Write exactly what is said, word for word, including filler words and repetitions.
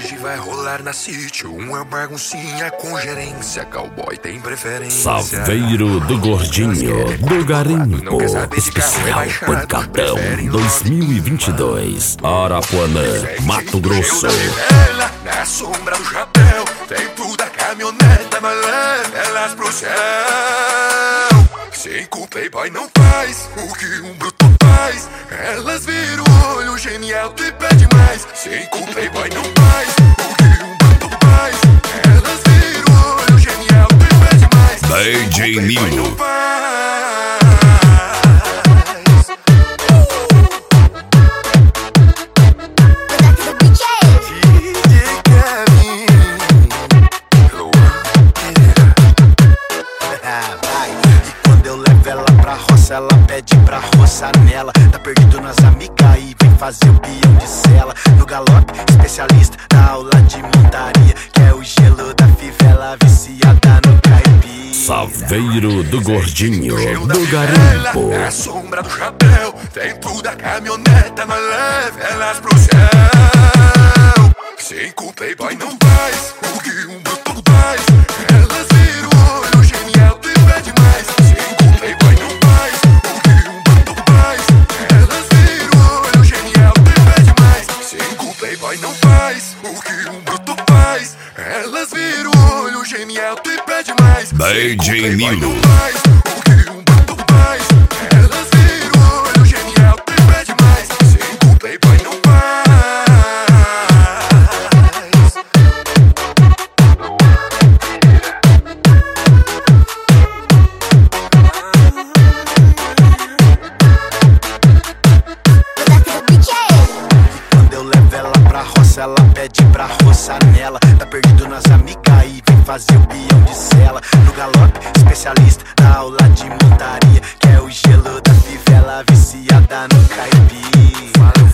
Hoje vai rolar na sítio uma baguncinha com gerência. Cowboy tem preferência. Saveiro do Gordinho, do Garimpo. Especial Pancadão dois mil e vinte e dois. Arapuanã, Mato Grosso. Na sombra do chapéu, dentro da caminhoneta, mas leva elas pro céu. Cinco playboy não faz o que um bruto faz. Elas viram o olho genial e pede mais. Cinco playboy não faz o que um bruto faz. Elas viram o olho genial e pede mais. D J Nilo. Ela pede pra roçar nela. Tá perdido nas amigas e vem fazer o peão de cela. No galope, especialista na aula de montaria, que é o gelo da fivela viciada no caipira. Saveiro do Gordinho, do Garimpo. Na sombra do chapéu, dentro da caminhoneta, mas leva elas pro céu. Cinco playboy não faz o que um bruto faz. Elas viram o olho genial e pede mais. Cinco playboy não faz o que um bruto faz. Elas viram o olho genial e pede mais. Cinco playboy não faz o que um bruto faz. Elas viram o olho genial e pede mais. D J Nilo. O que um bruto faz. Elas viram o olho genial e pede mais. Cinco playboy não faz. Ela pede pra roçar nela. Tá perdido nas amigas e vem fazer o peão de cela. No galope, especialista na aula de montaria, que é o gelo da fivela viciada no caipira.